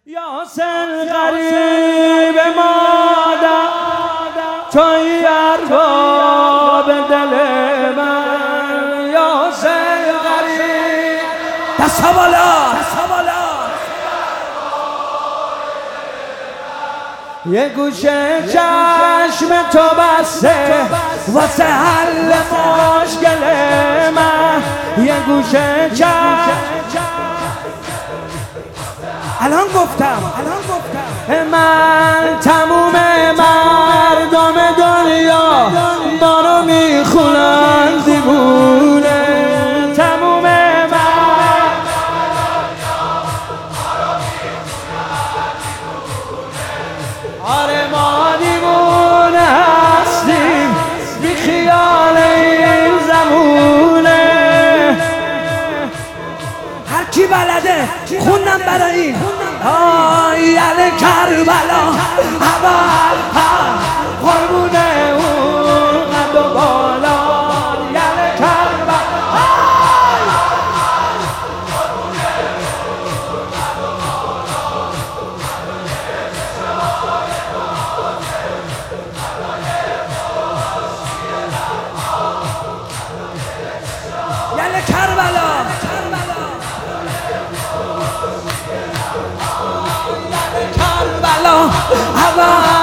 یاسر غریب مادر توی ارباب دل من، یاسر غریب دستا بالا یه گوشه چشم تو بسته واسه حل مشکل من، یه گوشه چشم الان گفتم من تموم مردم دنیا ما رو میخونن دیوونه، تموم آره ما دیوونه هستیم بی خیال این زمونه. هر کی بلده خوندم برای این آیل کربلا اول قربونه اون قد و بالا، یل کربلا یل کربلا کربلا